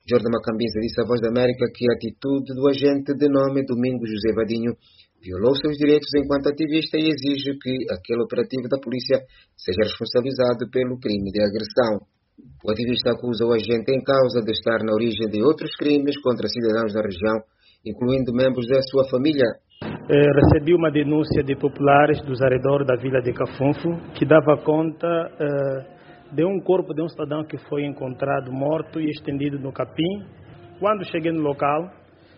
Jorge Macambisa disse à Voz da América que a atitude do agente de nome Domingos José Vadinho violou seus direitos enquanto ativista e exige que aquele operativo da polícia seja responsabilizado pelo crime de agressão. O ativista acusa o agente em causa de estar na origem de outros crimes contra cidadãos da região, incluindo membros da sua família. Recebi uma denúncia de populares dos arredores da vila de Cafunfo que dava conta de um corpo de um cidadão que foi encontrado morto e estendido no capim. Quando cheguei no local,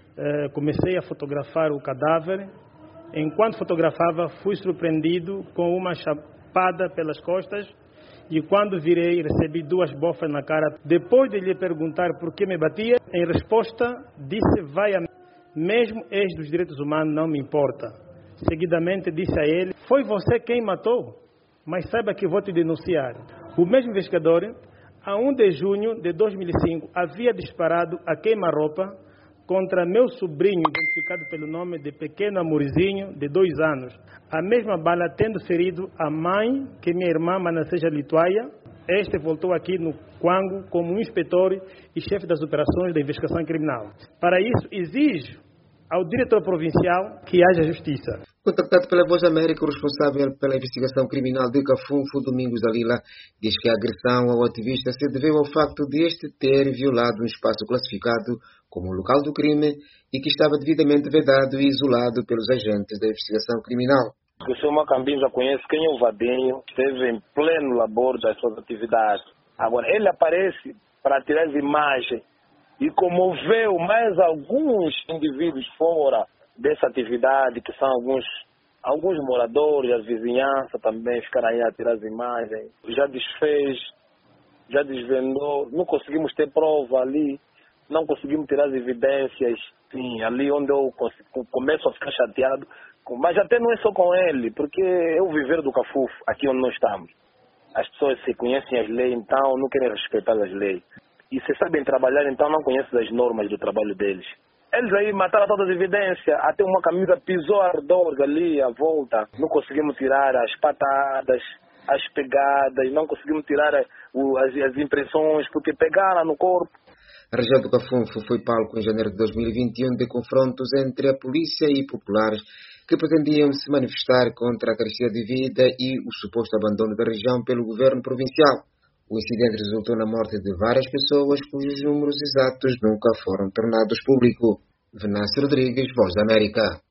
comecei a fotografar o cadáver. Enquanto fotografava, fui surpreendido com uma chapada pelas costas e quando virei, recebi 2 bofas na cara. Depois de lhe perguntar por que me batia, em resposta, disse: vai a mesmo ex dos direitos humanos, não me importa. Seguidamente disse a ele: foi você quem matou, mas saiba que vou te denunciar. O mesmo investigador, a 1 de junho de 2005, havia disparado a queima-roupa contra meu sobrinho, identificado pelo nome de Pequeno Amorzinho, de 2 anos. A mesma bala tendo ferido a mãe, que minha irmã Manasseja Lituaia. Este voltou aqui no Quango como inspetor e chefe das operações da investigação criminal. Para isso, exijo ao diretor provincial que haja justiça. Contactado pela Voz da América, o responsável pela investigação criminal de Cafunfo, Domingos Dalila, diz que a agressão ao ativista se deveu ao facto de este ter violado um espaço classificado como local do crime e que estava devidamente vedado e isolado pelos agentes da investigação criminal. O senhor Macambisa conhece quem é o Vadinho, esteve em pleno labor das suas atividades. Agora, ele aparece para tirar as imagens e comoveu mais alguns indivíduos fora dessa atividade, que são alguns moradores, a vizinhança também ficaram aí a tirar as imagens. Já desfez, já desvendou, não conseguimos ter prova ali, não conseguimos tirar as evidências. Sim, ali onde eu começo a ficar chateado, mas até não é só com ele, porque é o viver do Cafufo, aqui onde nós estamos. As pessoas se conhecem as leis, então não querem respeitar as leis. E se sabem trabalhar, então não conhecem as normas do trabalho deles. Eles aí mataram todas as evidências, até uma camisa pisou ardor ali à volta. Não conseguimos tirar as patadas, as pegadas, não conseguimos tirar as impressões, porque pegaram no corpo. A região do Cafunfo foi palco em janeiro de 2021 de confrontos entre a polícia e populares que pretendiam se manifestar contra a carecia de vida e o suposto abandono da região pelo governo provincial. O incidente resultou na morte de várias pessoas cujos números exatos nunca foram tornados públicos. Venâncio Rodrigues, Voz da América.